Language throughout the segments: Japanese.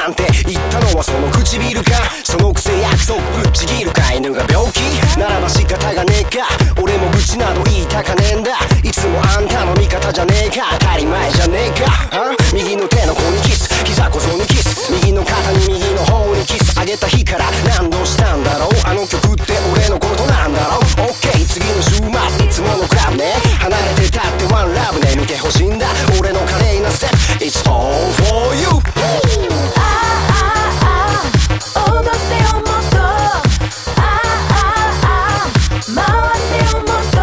なんて言ったのはその唇か。そのくせ約束ぶっちぎるか。犬が病気ならば仕方がねえか。俺も愚痴など言いたかねえんだ。いつもあんたの味方じゃねえか。当たり前じゃねえか。右の手の甲にキス、膝小僧にキス、右の肩に右の方にキス。あげた日から何度したんだろう。あの曲って俺のことなんだろう。 OK 次の週末いつものクラブね。離れてたってワンラブね。見てほしいんだ俺の華麗なステップ。 It's all for you。 踊ってよもっと、回ってよもっと、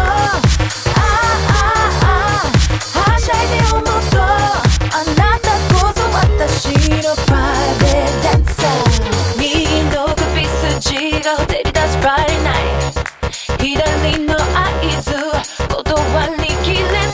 はしゃいでよもっと。あなたこそ私のプライベートダンサー。右の首筋が照り出す Friday night。 左の合図断りきれない。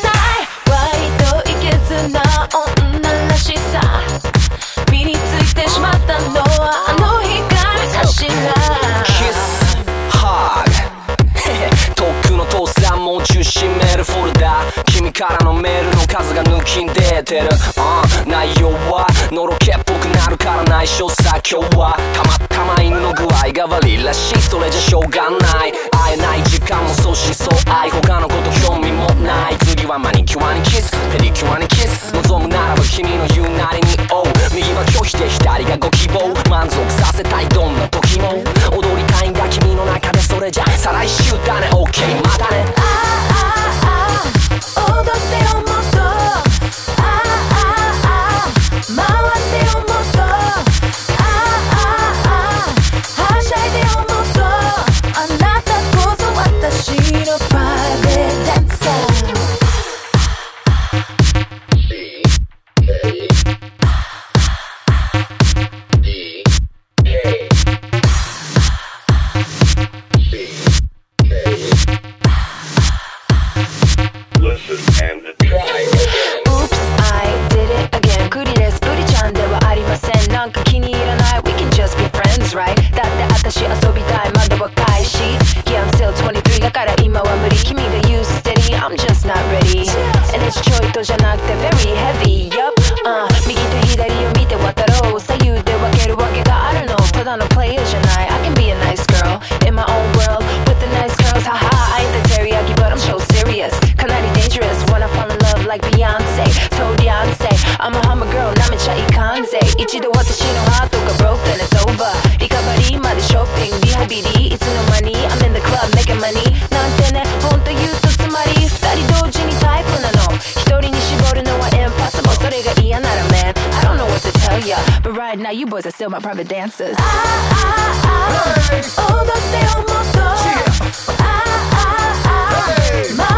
割といけずな女らしさ身についてしまったのはあの日からかしら。 キスハグとっくの父さんもう中心メールフォルダ。君からのメールの数が抜きん出てる、内容はのろけっぽくなるから内緒さ。今日はたまたま犬の具合が悪いらしい。それじゃしょうがない。会えない時間も相思相愛。他のこと興味もない。次はマニキュアにキス、ペディキュアにキス。望むならば君の言うなりに右は拒否で左がご希望。満足させたいどんな時も踊りたいんだ君の中で。それじゃ再来週だね OK またね。 踊ってよもっと、回ってよもっと、はしゃいでよもっと。あなたこそ私のプライベートダンサー。なんか気に入らない We can just be friends, right? だって私遊びたいまだ若いし Yeah, I'm still 23だから今は無理。君が言う steady, I'm just not ready. And it's ちょいとじゃなくて very heavy, yup、右と左を見て渡ろう。左右で分けるわけがあるの。ただのプレイヤーじゃない。 I can be a nice girl in my own world with the nice girls. Haha, I ain't the teriyaki but I'm so serious. かなり dangerous when I fall in love like Beyonce. So Beyonce, I'm a humble girl 舐めちゃいかんぜ。一度私のハートが broke then it's over。 リカバリーまでショッピングリハビリ。いつの間に I'm in the club making money なんてね。ほんと言うとつまり二人同時にタイプなの。一人に絞るのは impossible。 それが嫌なら man I don't know what to tell ya but right now you boys are still my private dancers。 踊ってよもっと、回